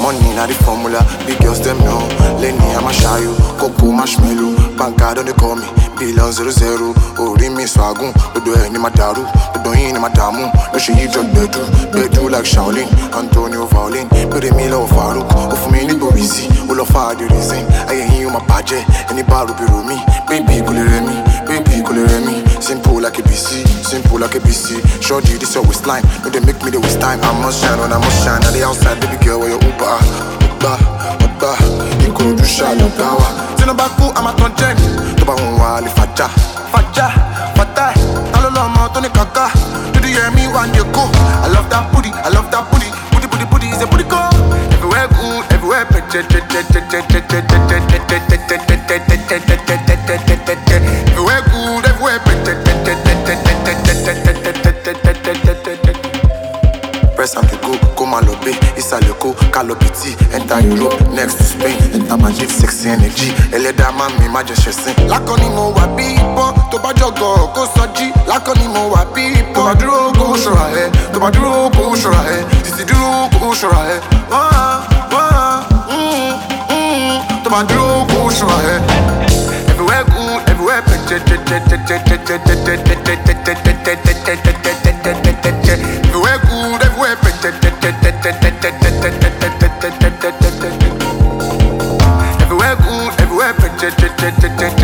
money, not the formula. Big girls, them know. Lenny, I'ma shy you. Coco, marshmallow. Banka, don't they call me. Billion 00. Oh, Rimi, Swagun. Odo, any mataru. Odo, in matamu. No, she eat your bedroom like Shaolin. Antonio Violin. Pere Mila of Farouk. Of me, Nibo Easy. All of the reason. I ain't you, my paje. Any bar will be me. Baby, Kuliremi. Baby, Kuliremi. Simple like a BC. Simple like a BC. Shorty, this your waistline. No, they make me the waste time. I must shine when I must shine. At the outside, baby girl, where you Uber. You could do shallow power. Sinabaku, I'm a content. Toba unwali faja. Fata. Talolo Tony Kaka. Do you hear me when you go? I love that booty. Booty is a booty go. Everywhere good, everywhere better. Everywhere good, everywhere better. Press and go, Malobe, Isaleko, Calopiti, enter Europe, next to Spain, enter Magic, sexy energy, Eledama, me majesty. Lakonimo wa people, Toba Jogo, go Soji, Lakonimo wa people, Toba Duro, go Shorahe, Toba Duro, go Shorahe, Titi Duro, go Shorahe, Toba Duro, go Shorahe. Everywhere good, everywhere better. Everywhere good, everywhere better. Everywhere good, everywhere better.